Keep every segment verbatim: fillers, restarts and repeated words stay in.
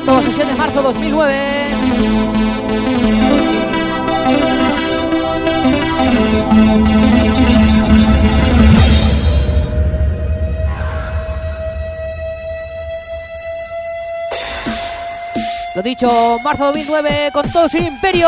recordando sesión de marzo dos mil nueve. Lo dicho, marzo dos mil nueve con todo su imperio.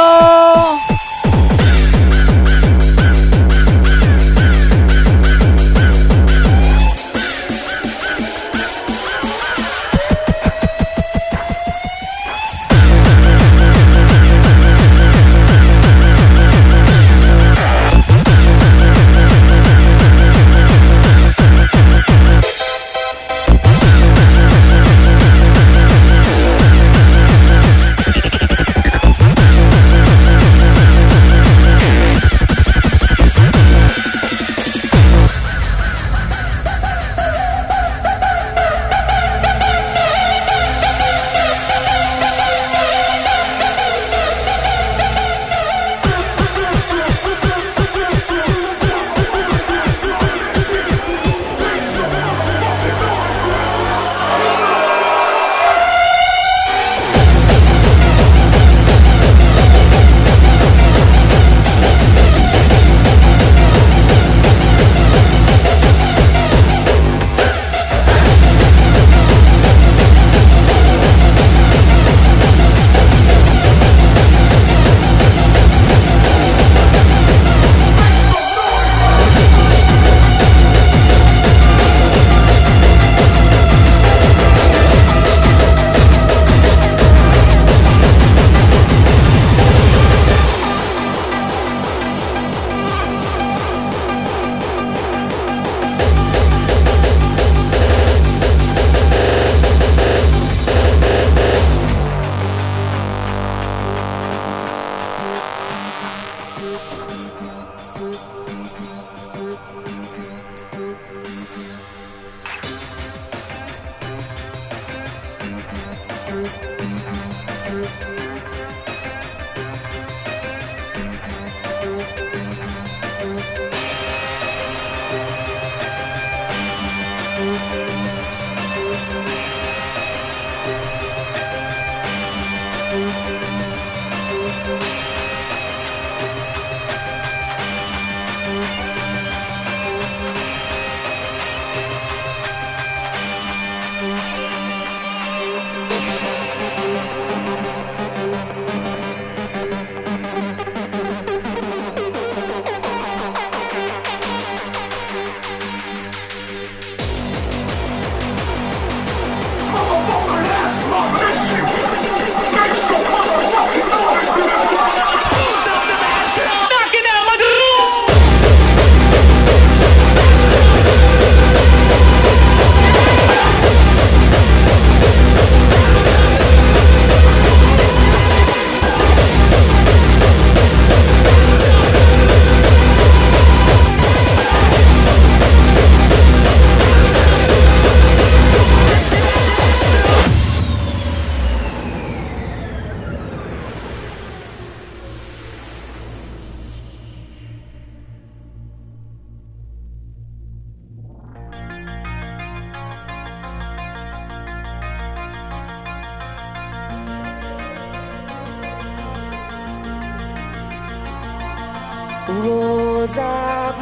Rows of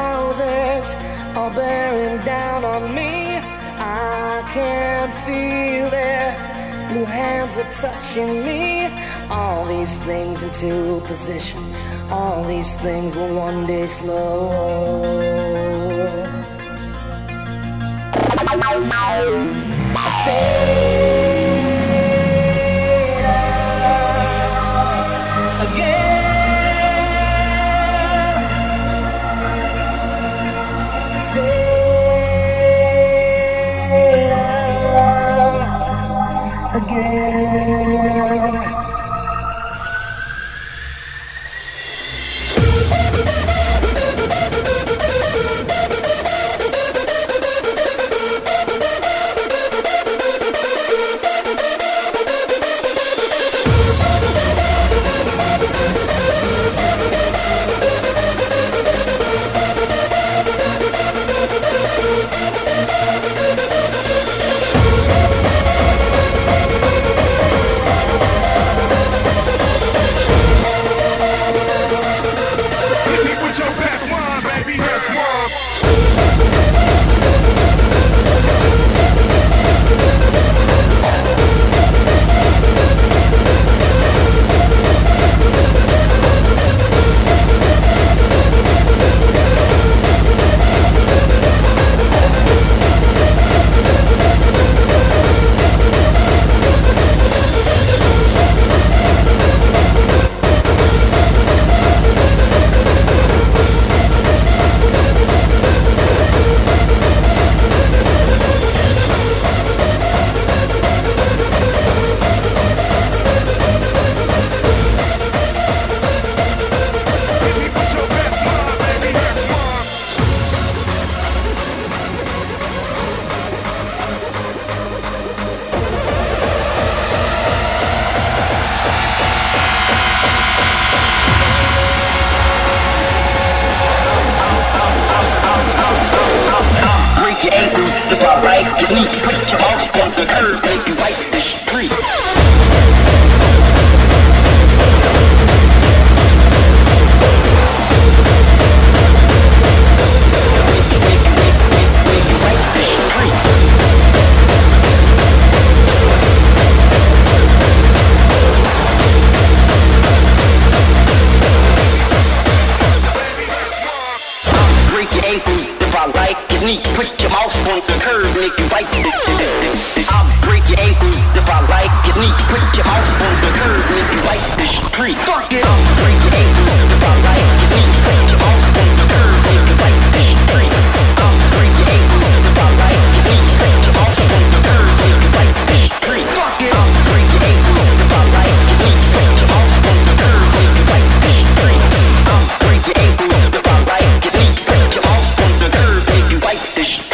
houses are bearing down on me. I can feel their blue hands are touching me. All these things into position. All these things will one day slow. sneak, switch your mouse on the curb, make you wipe the street. Sneak, switch your mouse on the curb, make you wipe it. I'll break your ankles if I like it. Sneak, switch your mouse on the curb, make you wipe the street. Fuck it. I'll break your ankles if I like it. Sneak, switch your mouse on the curb, make you wipe the street. I'll break your ankles if I like it. Sneak, switch your mouse on the curb, make you wipe the street. Fuck it. I'll break your ankles if I like it. Sneak, switch your mouse on the curb, make you wipe the street. I'll break your ankles if I like it. Sneak, switch your mouse on the curb, make you wipe the street.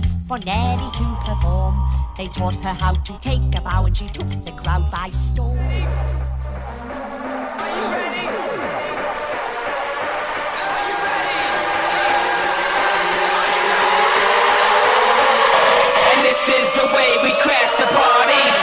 for Nelly to perform. They taught her how to take a bow and she took the crowd by storm. Are you ready? Are you ready? And this is the way we crash the parties.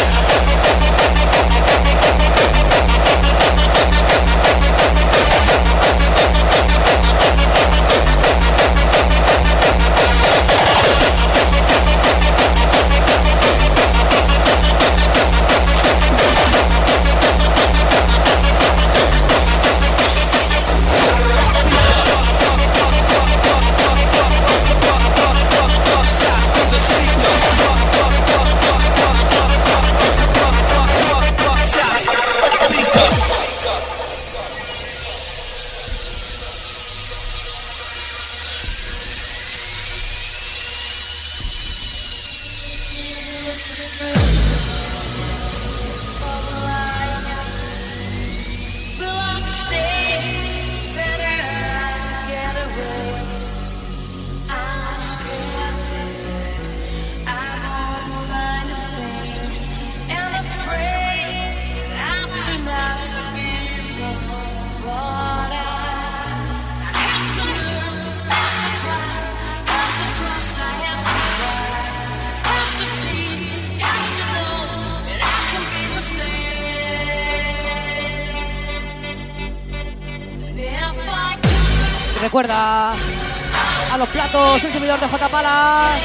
Recuerda a los platos, un servidor de J. Palas.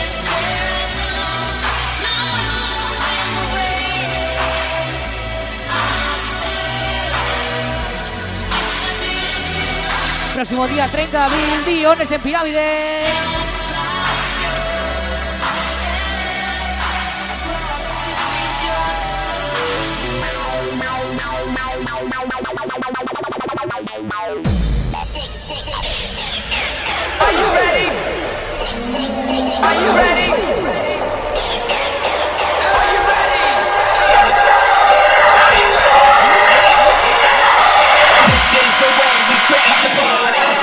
Próximo día treinta de abril, Billones en Pirámide. Are you ready? Are you ready? Are you ready? This is the way we crash the parties.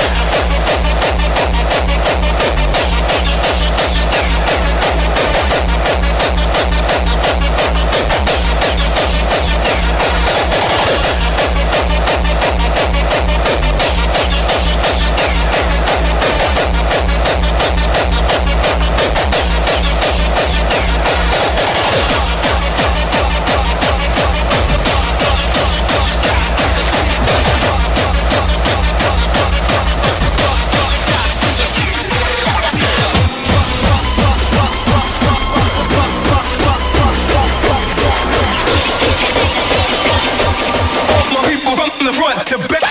From the front to back.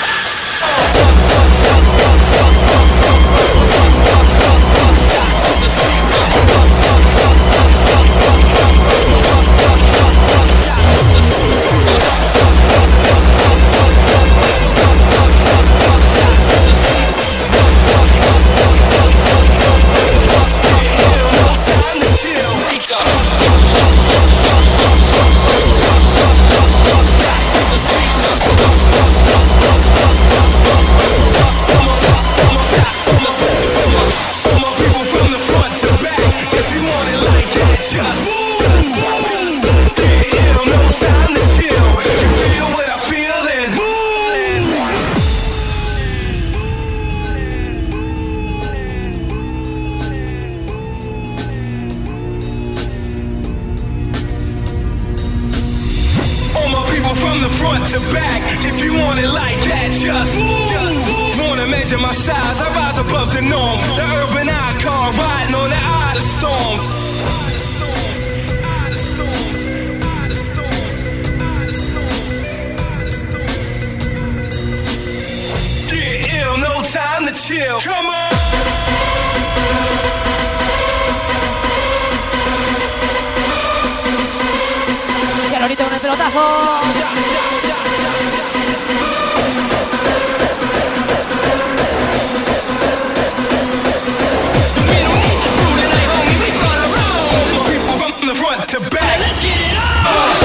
From the front to back, if you want it like that, just, just wanna measure my size, I rise above the norm. The urban icon, riding on the eye of the storm. Get ill, no time to chill. Come on. Ahorita con el pelotazo. From the front to back. Let's get it on.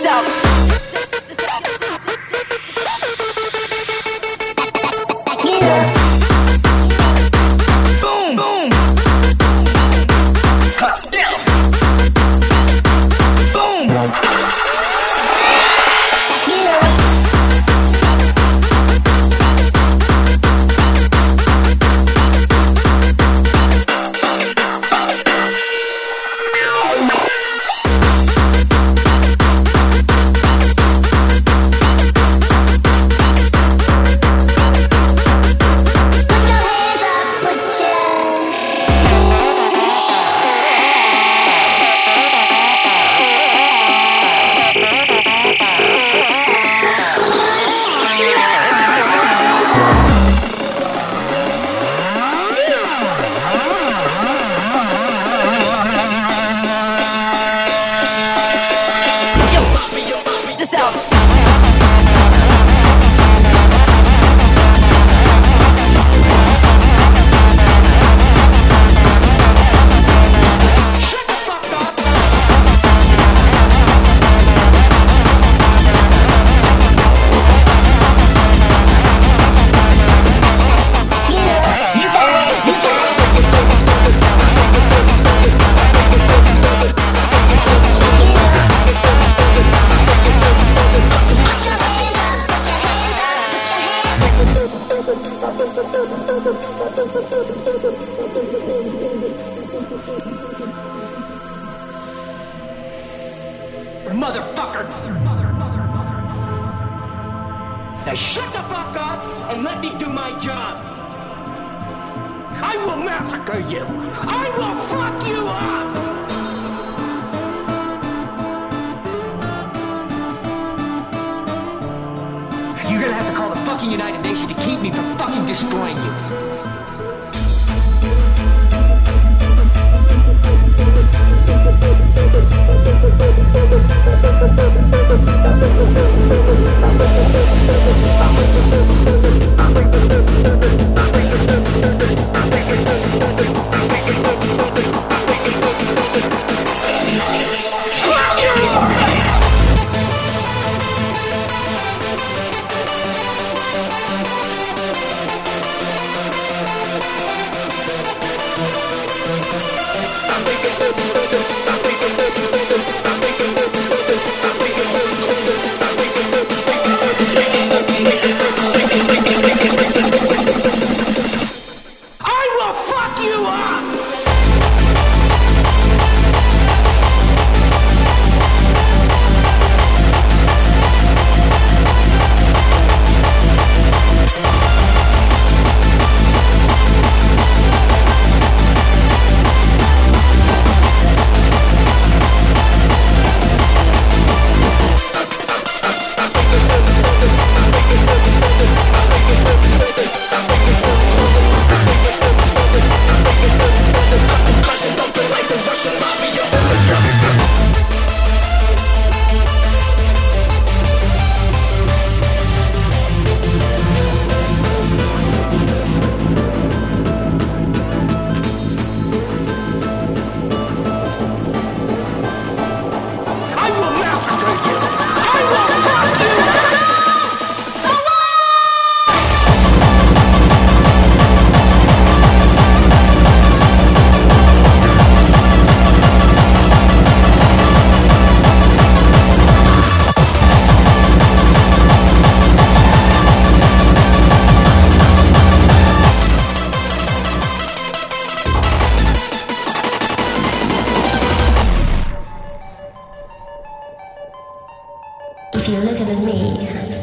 this out. Boom, boom. Huh, down. Boom. Motherfucker! Now shut the fuck up and let me do my job! I will massacre you! I will fuck you up! You're gonna have to call the fucking United Nations to keep me from fucking destroying you. If you're looking at me,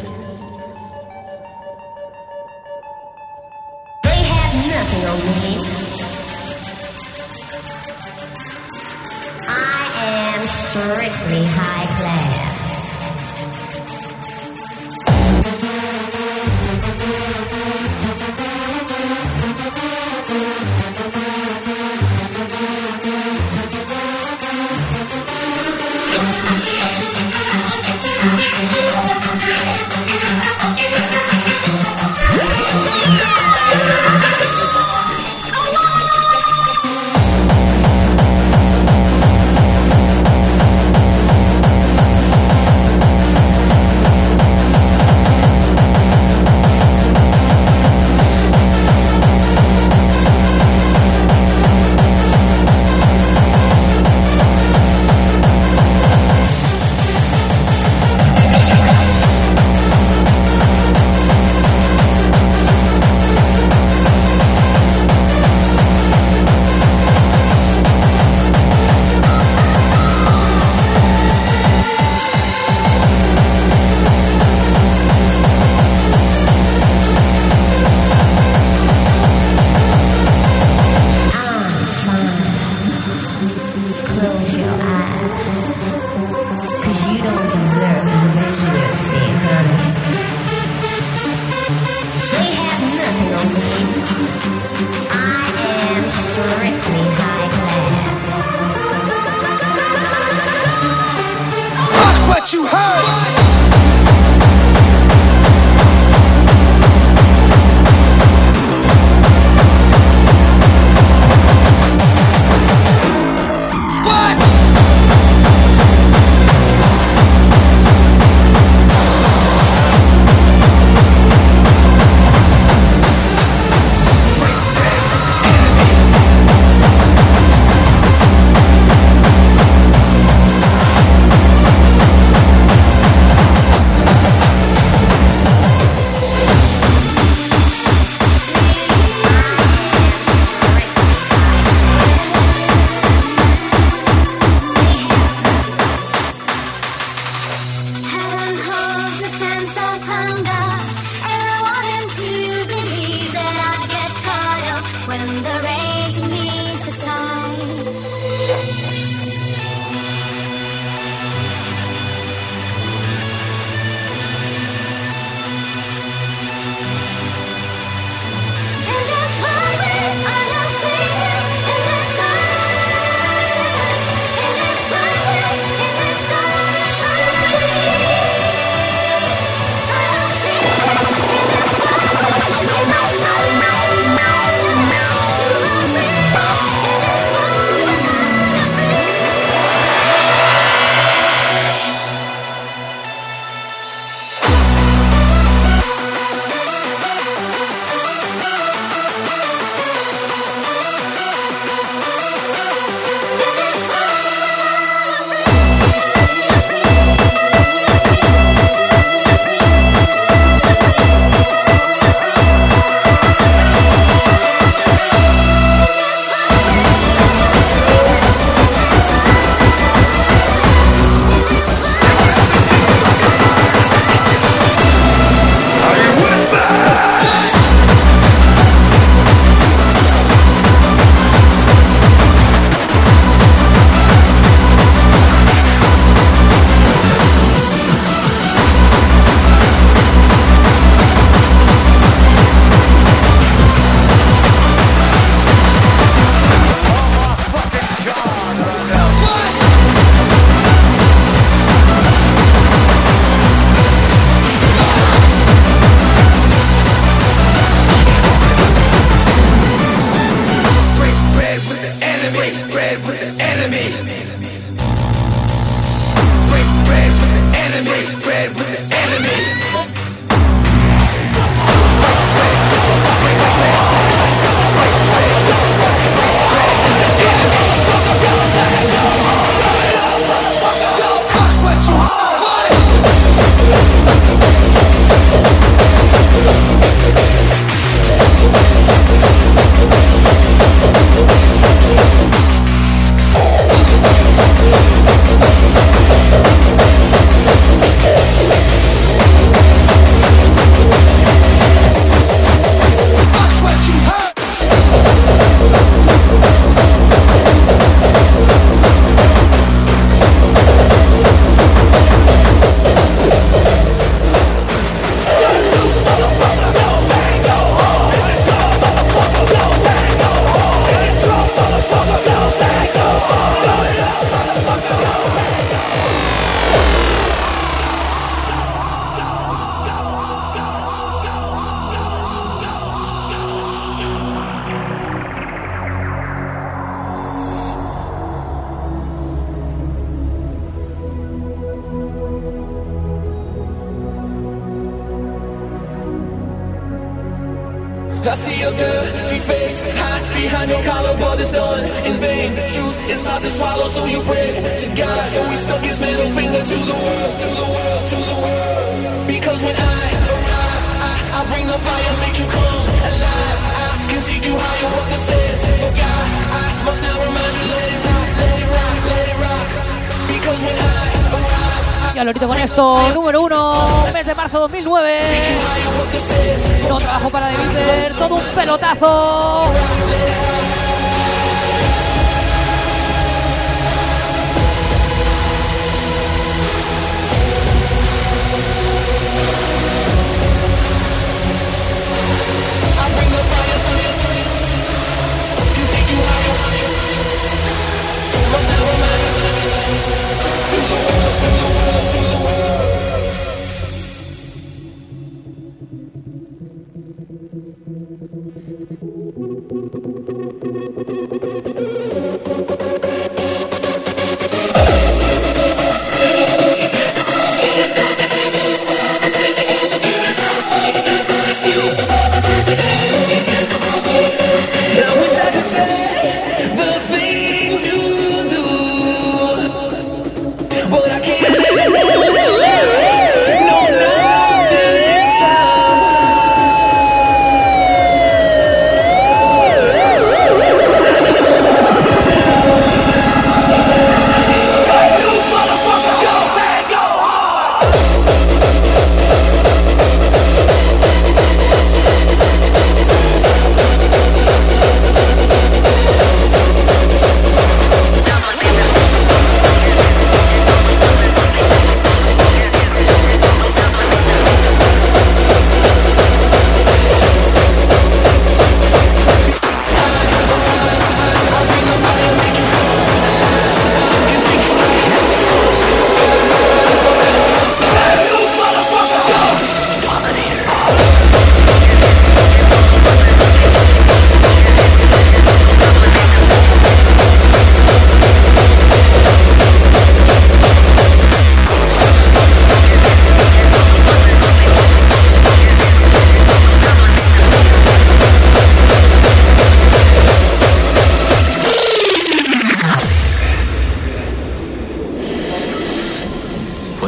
they have nothing on me. I am strictly high class. close your eyes, 'cause you don't deserve the revenge you're seeing, honey. They have nothing on me. I am strictly high class. Fuck what you heard. I see your dirty face hide behind your collar, but it's done in vain. The truth is hard to swallow, so you pray to God. So he stuck his middle finger to the world, to the world, to the world. Because when I arrive, I, I bring the fire, make you come alive. I can take you higher, what this is. For God, I must now remind you, let it rock, let it rock, let it rock. Because when I arrive, Y al lorito con esto, número uno, mes de marzo dos mil nueve. No trabajo para Deliver, todo un pelotazo.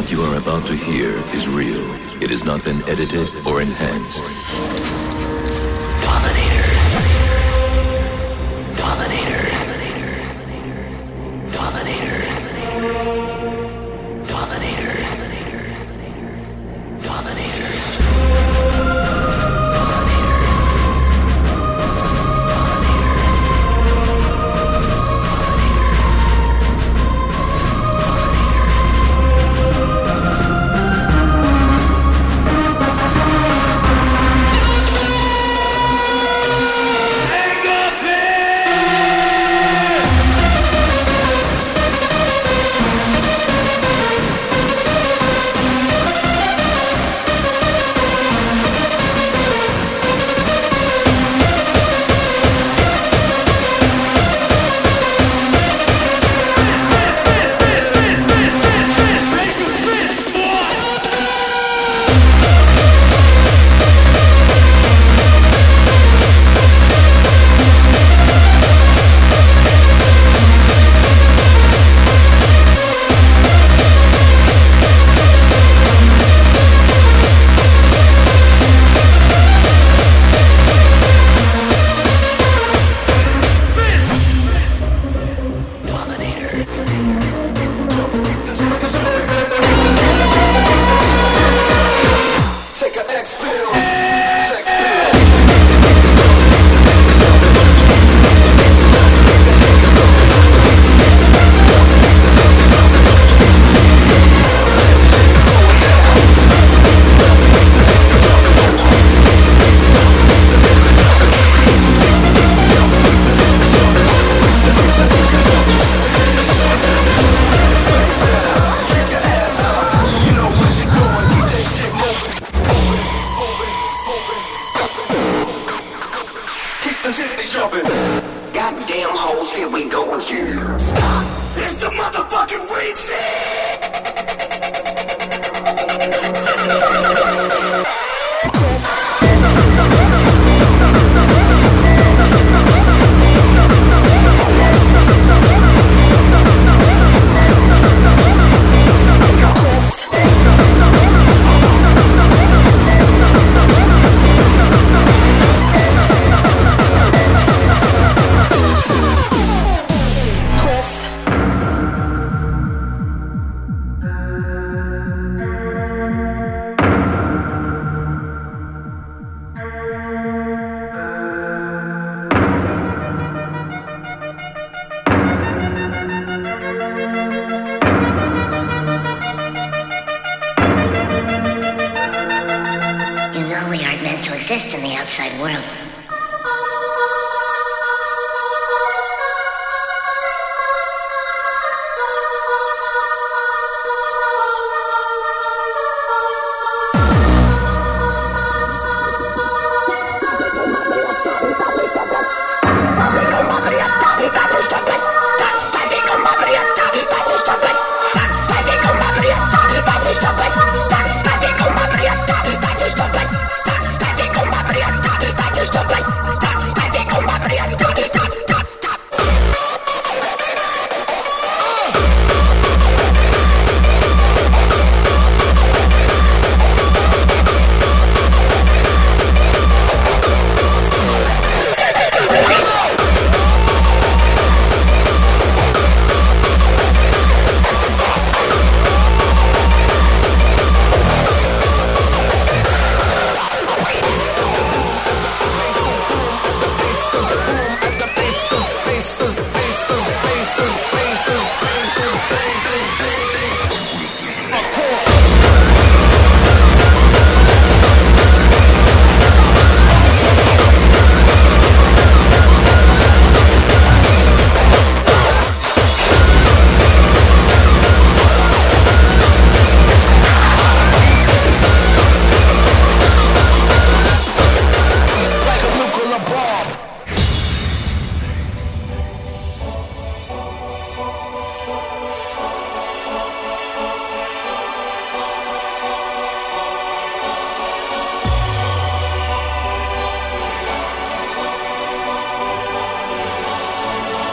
What you are about to hear is real. It has not been edited or enhanced. Dominator. Dominator. Dominator. Dominator. Dominator.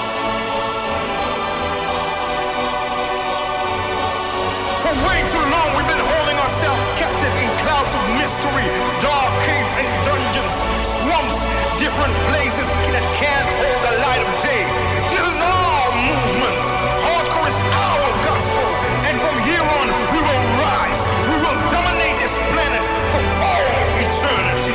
way too long we've been holding ourselves captive in clouds of mystery, dark caves and dungeons, swamps, different places that can't hold the light of day. This is our movement. Hardcore is our gospel. And from here on, we will rise. We will dominate this planet for all eternity.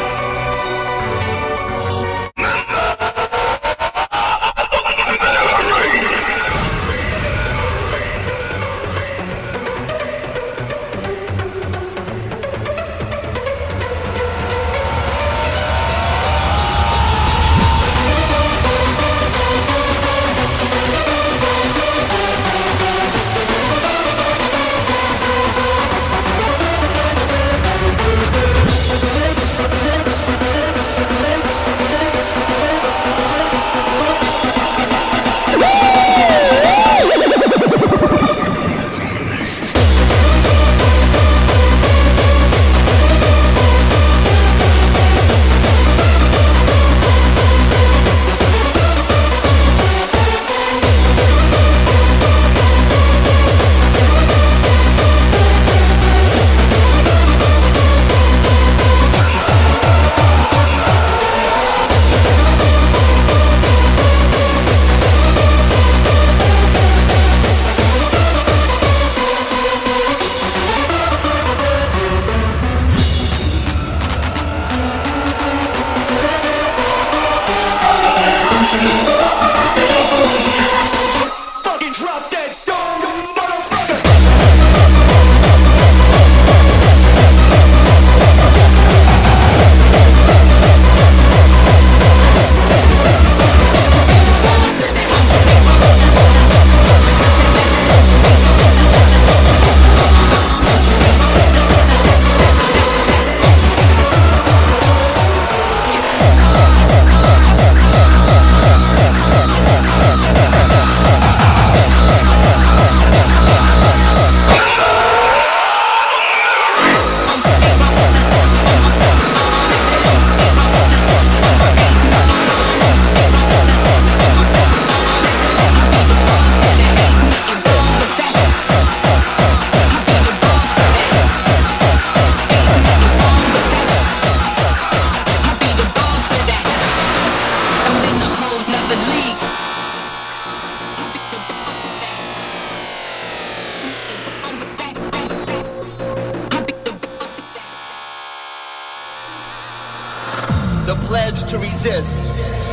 To resist.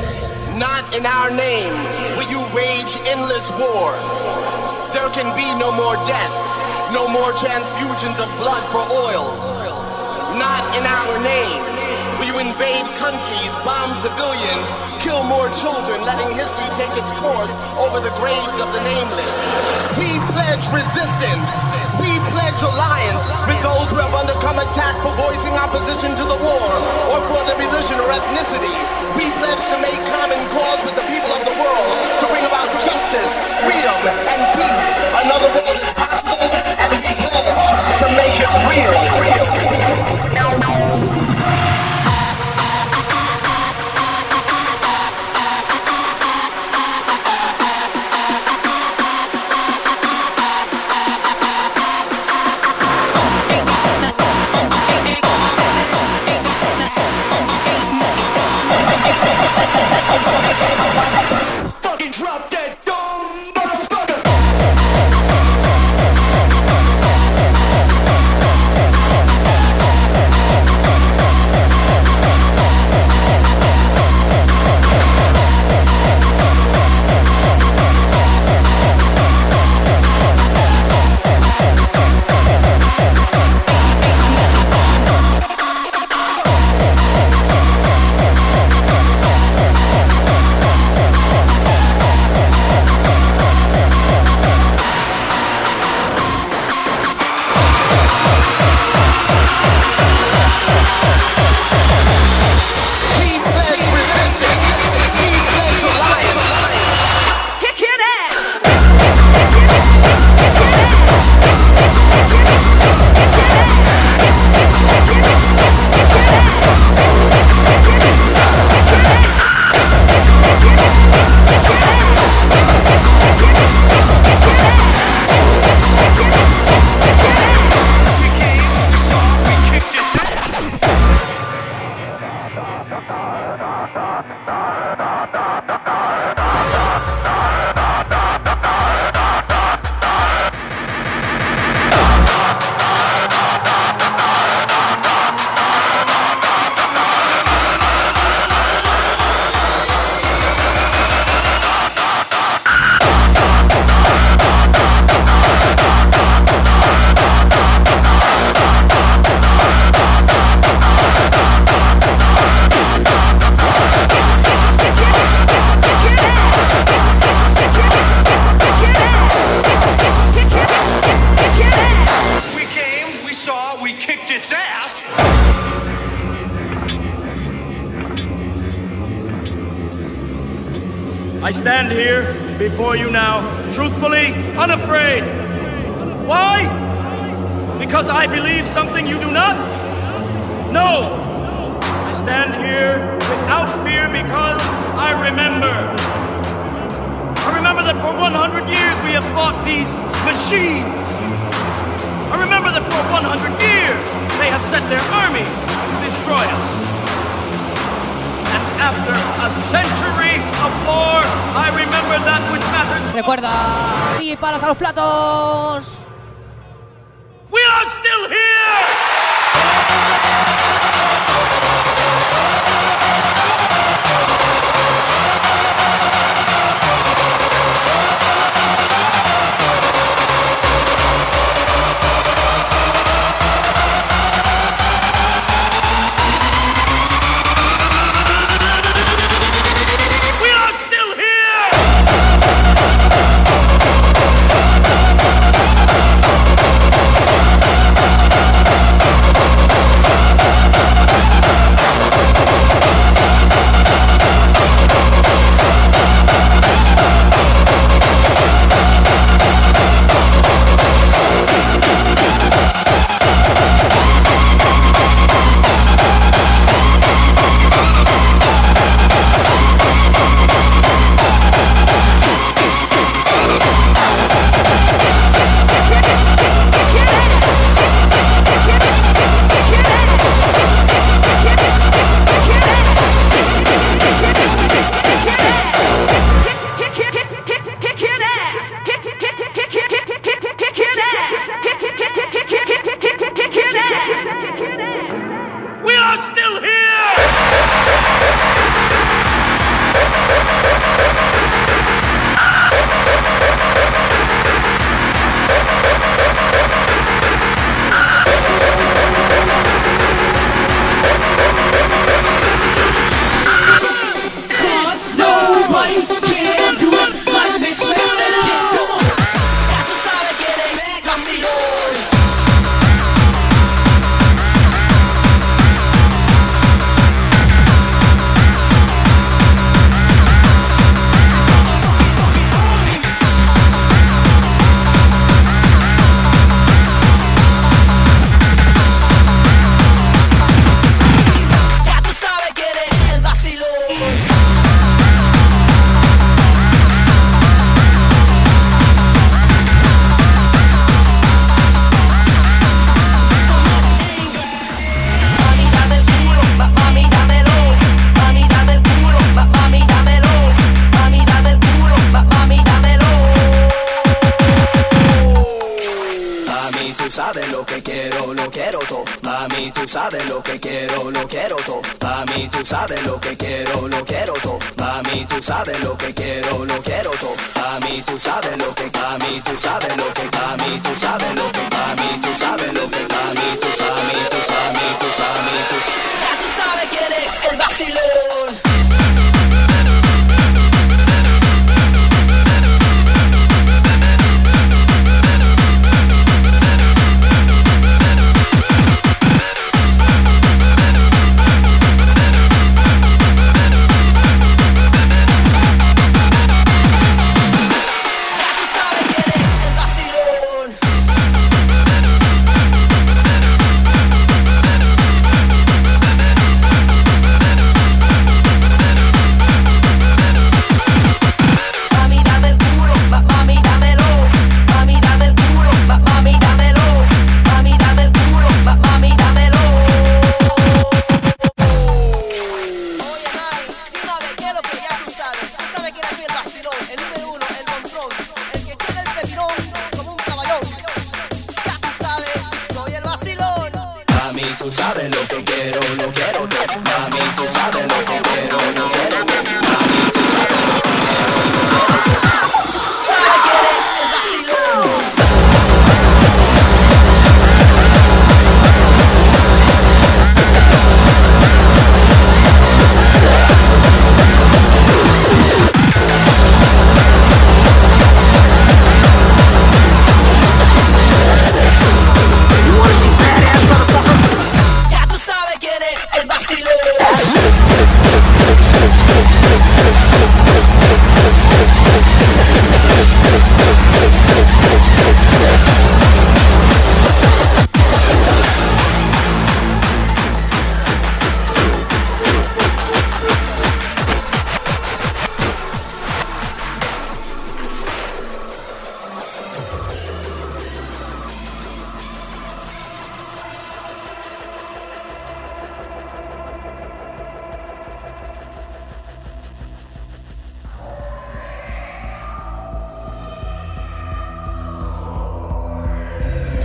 Not in our name will you wage endless war. There can be no more deaths, no more transfusions of blood for oil. Not in our name will you invade countries, bomb civilians, kill more children, letting history take its course over the graves of the nameless. We pledge resistance. We pledge alliance with those who have undergone attack for voicing opposition to the war or for their religion or ethnicity. We pledge to make common cause with the people of the world to bring about justice, freedom, and peace. Another world is possible, and we pledge to make it real. Fucking drop that dumb motherfucker. I stand here before you now, truthfully, unafraid. Why? Because I believe something you do not? No. I stand here without fear because I remember. I remember that for one hundred years we have fought these machines. I remember that for one hundred years they have sent their armies to destroy us. And after a century of war, I remember that which matters. Recuerda, y paras a los platos. We are still here!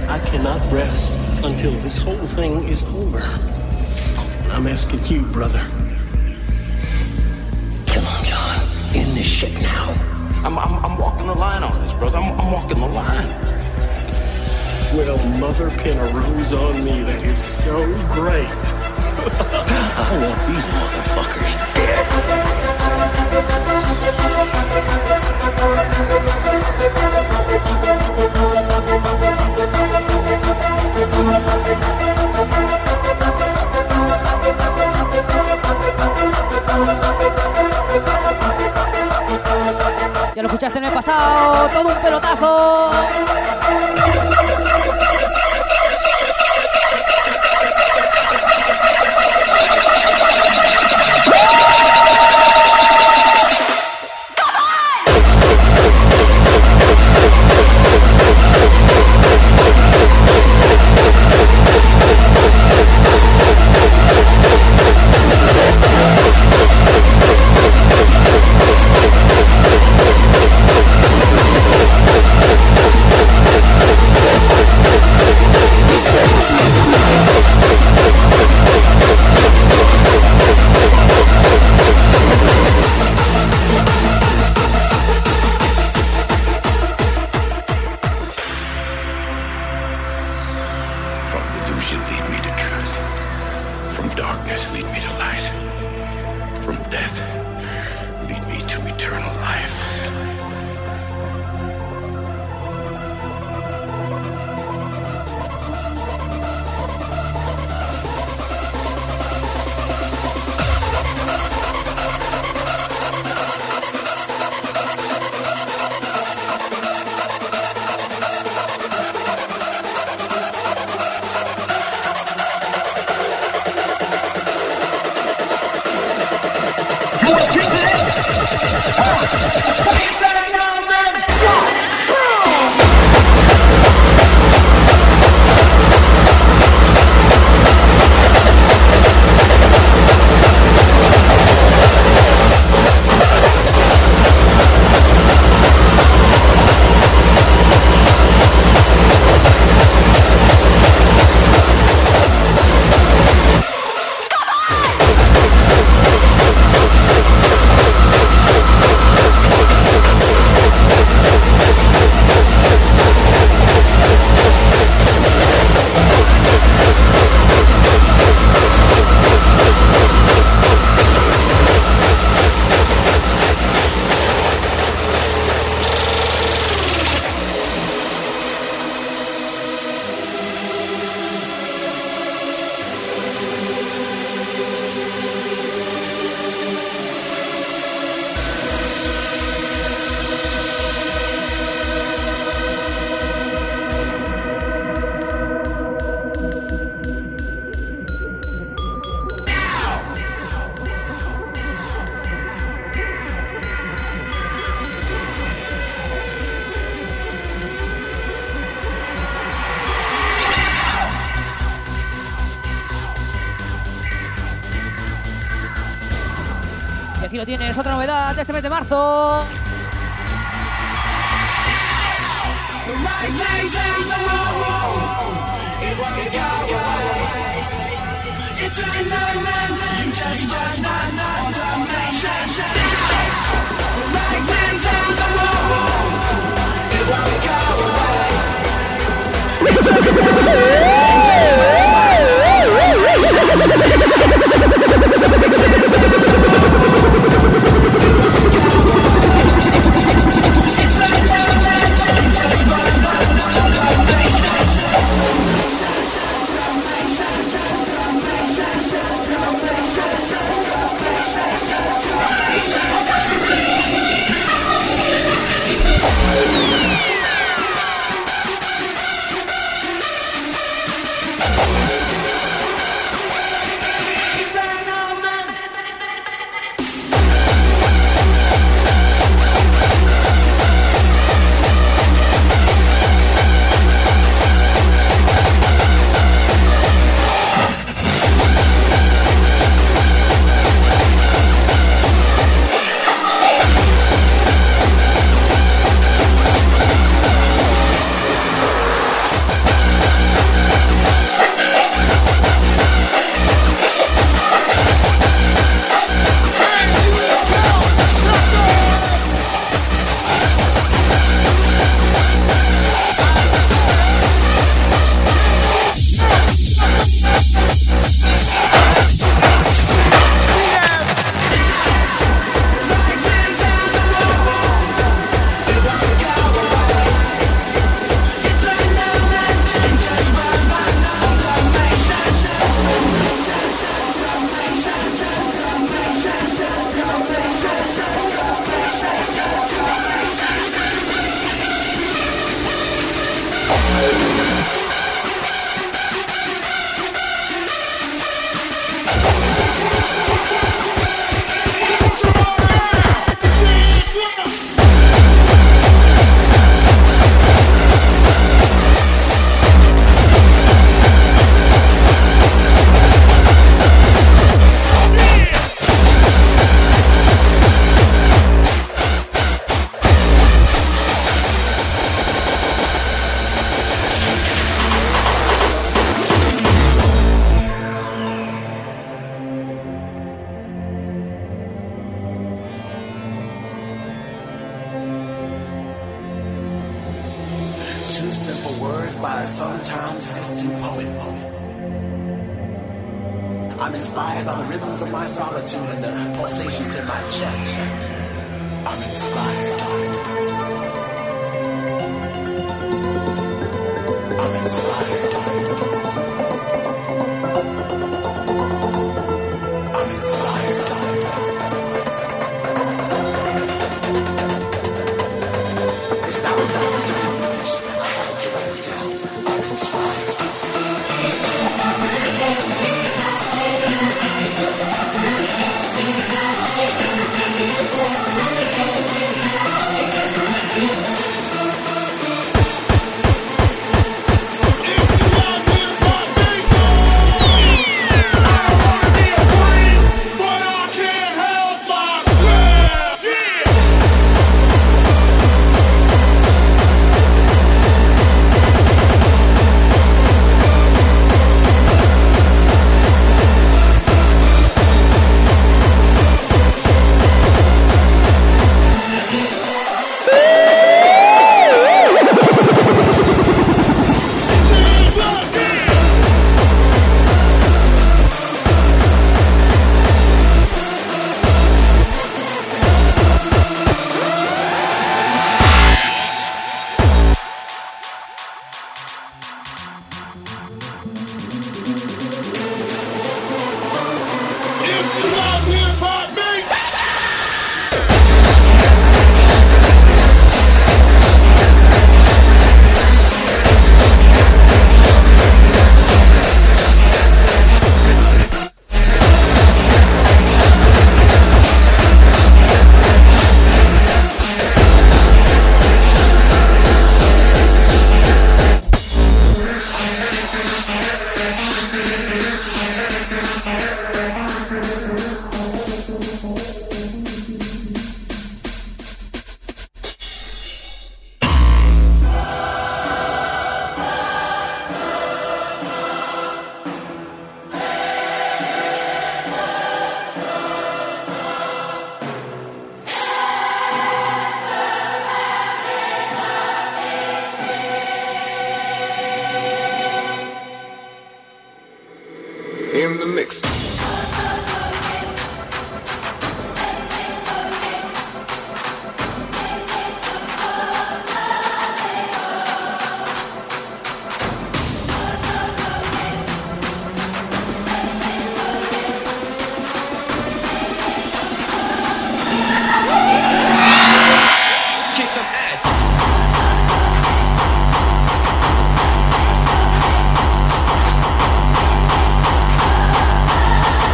I cannot rest until this whole thing is over. And I'm asking you, brother. Come on, John. End this shit now. I'm, I'm, I'm walking the line on this, brother. I'm, I'm walking the line. Well, mother pin a rose on me. That is so great. I want these motherfuckers dead. Ya lo escuchaste en el pasado, todo un pelotazo. Aquí lo tienes, otra novedad de este mes de marzo. Nation. In the mix. Kick some ass.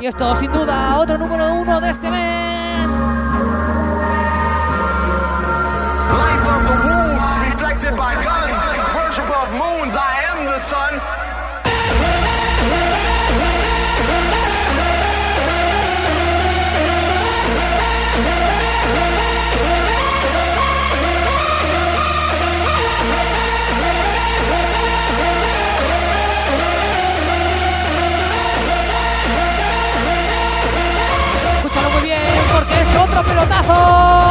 Y esto, sin duda, otro número uno de este mes. Life of the womb, reflected by guns. Worship of moons, I am the sun. Escúchalo muy bien, porque es otro pelotazo.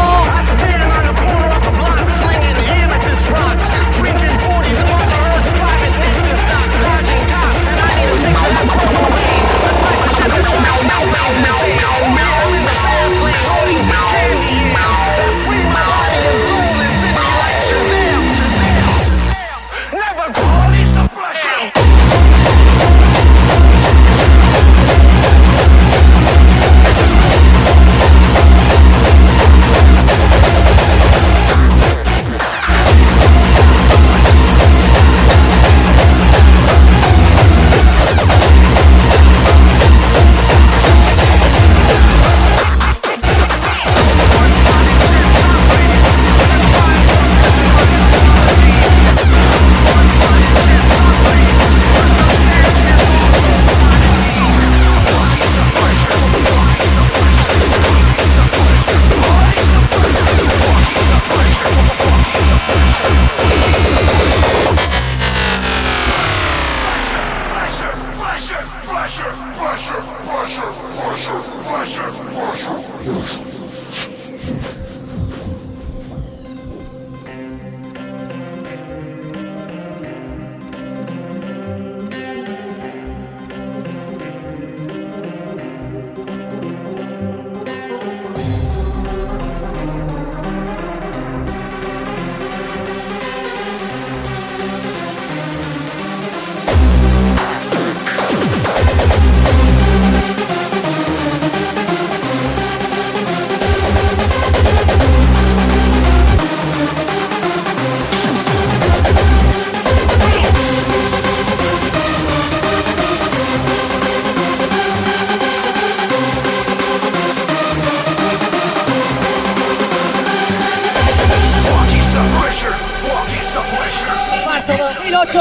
dos mil ocho.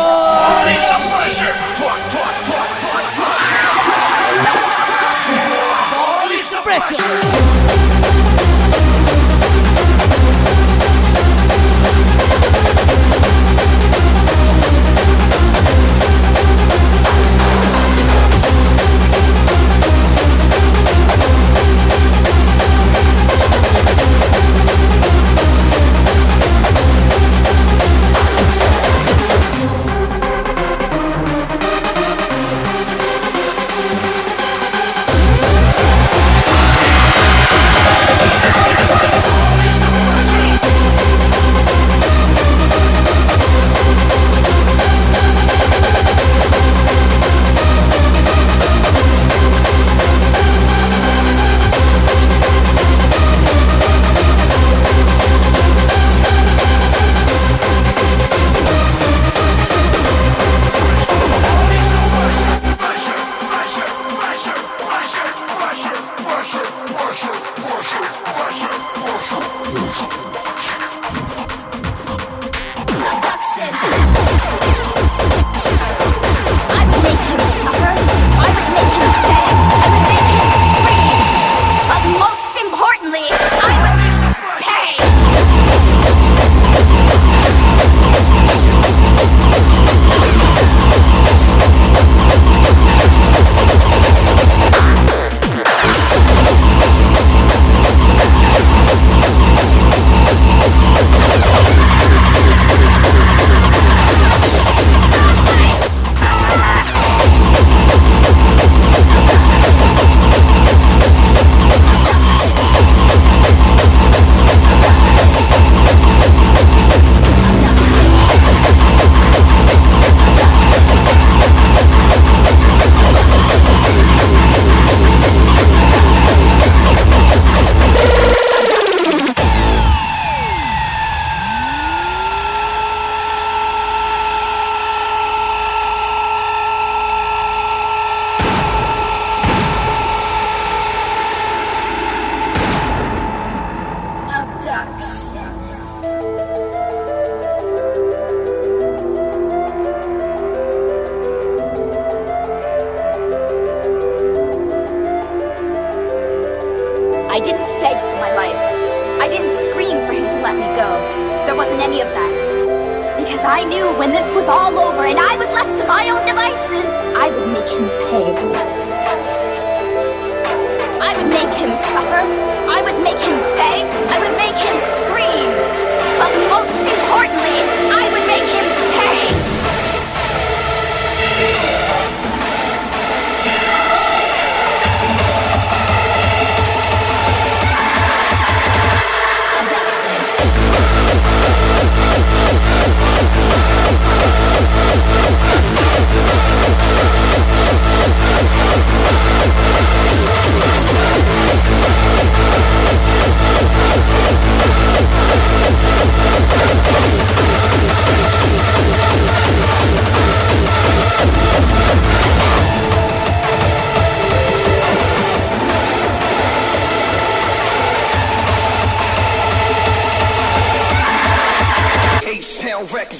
We'll be right back. I didn't beg for my life. I didn't scream for him to let me go. There wasn't any of that. Because I knew when this was all over and I was left to my own devices, I would make him pay. I would make him suffer. I would make him beg. I would make him scream. But most importantly, I would make him pay. H-Town Records.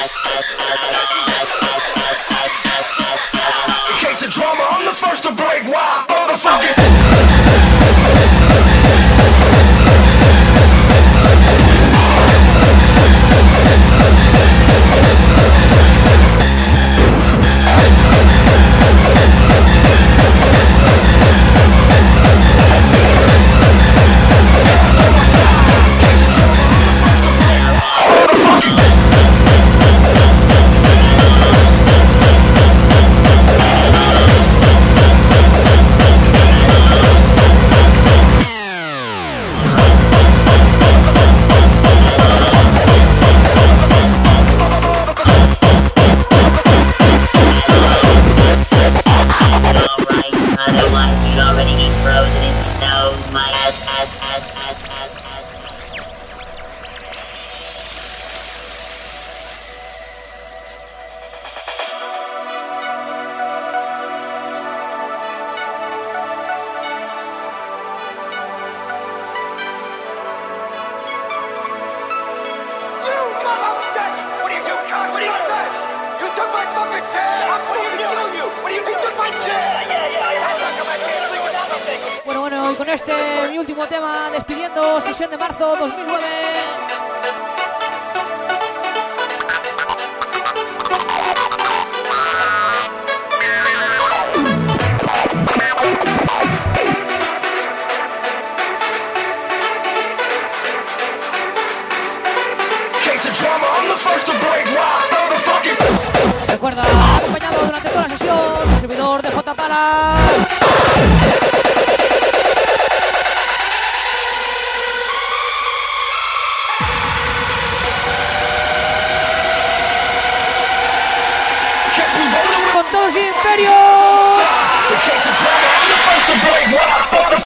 In case of drama, I'm the first to break. Why, motherfucker? Bueno, bueno, y con este mi último tema, despidiendo sesión de marzo dos mil nueve. Recuerda, acompañado durante toda la sesión, el servidor de J Palas.